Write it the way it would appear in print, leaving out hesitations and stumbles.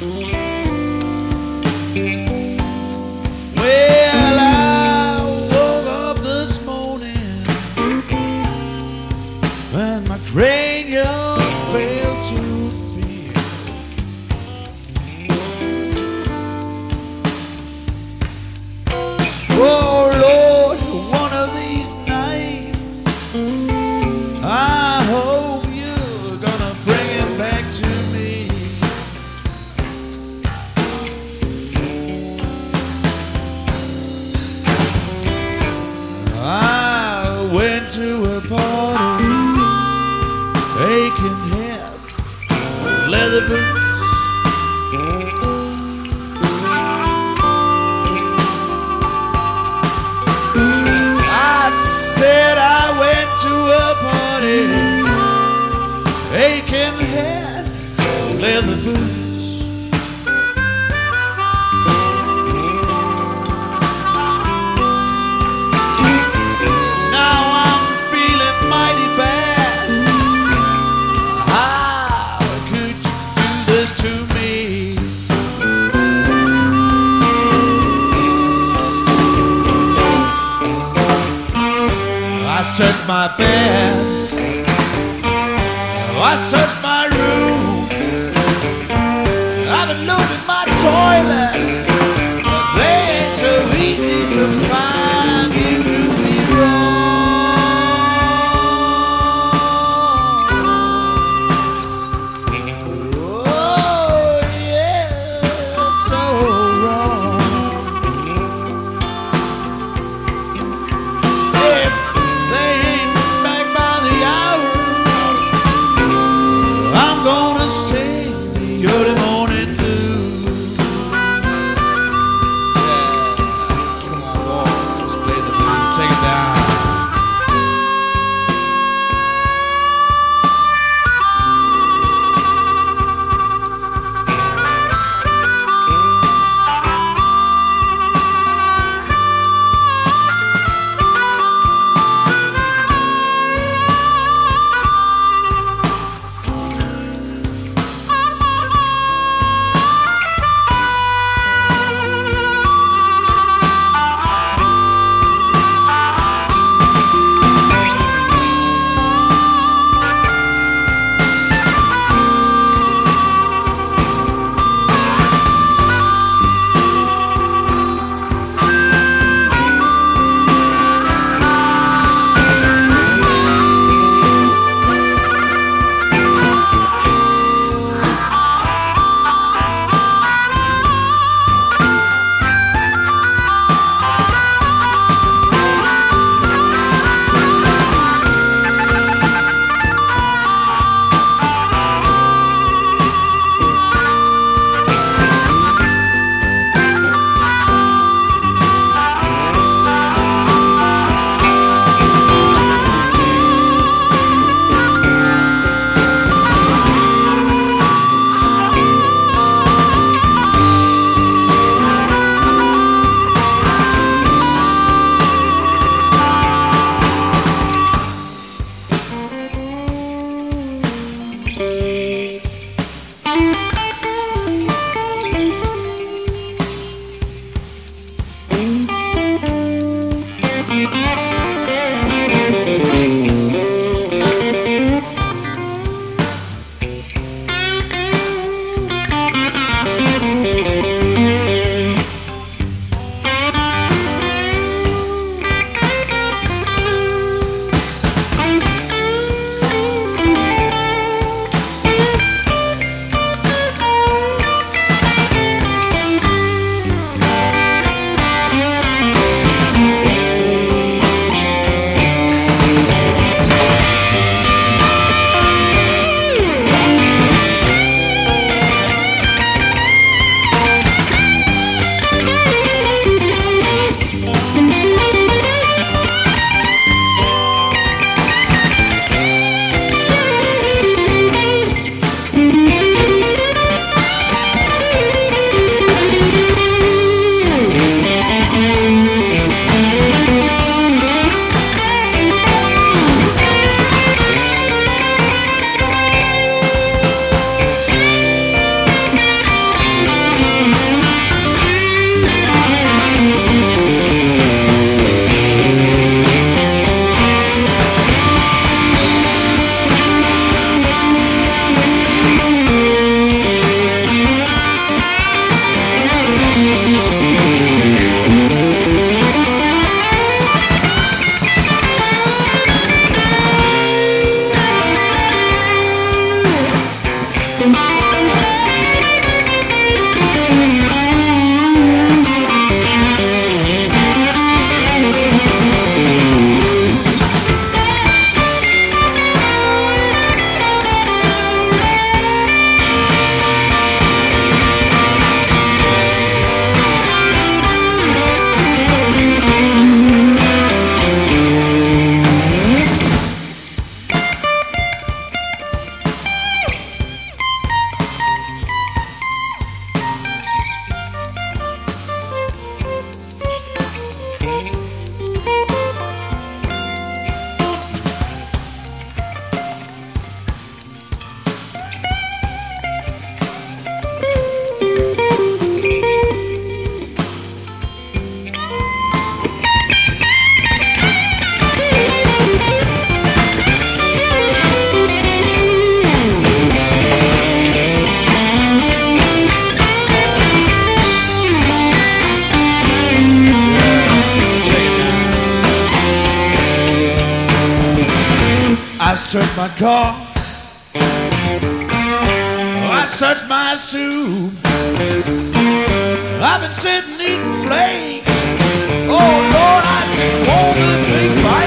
Well, I woke up this morning and my cranium failed to feel. Oh Lord, one of these nights I hope you're gonna bring him back to me. I went to a party, aching head, leather boots. I said I went to a party, aching head, leather boots. Now I'm feeling mighty bad. How could you do this to me? I searched my bed, I searched my room, I've been looking my toilet, but they ain't so easy to find. You do me wrong. Oh yeah, so wrong. If they ain't back by the hour, I'm gonna sing the early morning blues. searched my car. I searched my suit. I've been sitting eating flakes. Oh Lord, I just want a big bite.